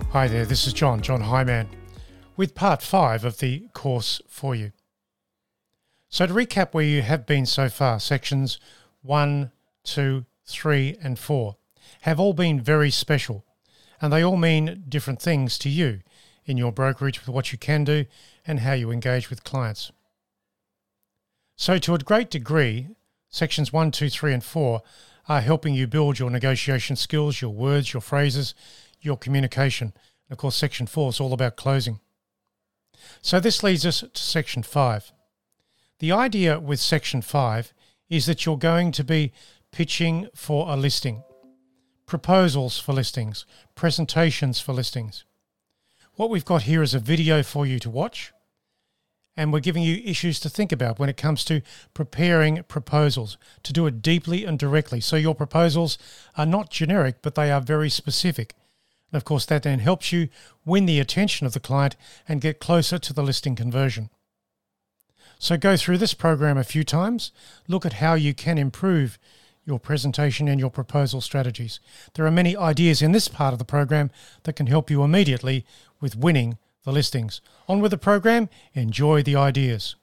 Hi there, this is John Highman, with part 5 of the course for you. So to recap where you have been so far, sections 1, 2, 3 and 4 have all been very special, and they all mean different things to you in your brokerage with what you can do and how you engage with clients. So to a great degree, sections 1, 2, 3 and 4 are helping you build your negotiation skills, your words, your phrases, your communication. And of course, section 4 is all about closing. So this leads us to section 5. The idea with section 5 is that you're going to be pitching for a listing, proposals for listings, presentations for listings. What we've got here is a video for you to watch, and we're giving you issues to think about when it comes to preparing proposals, to do it deeply and directly. So your proposals are not generic, but they are very specific. And of course, that then helps you win the attention of the client and get closer to the listing conversion. So go through this program a few times, look at how you can improve your presentation and your proposal strategies. There are many ideas in this part of the program that can help you immediately with winning the listings. On with the program, enjoy the ideas.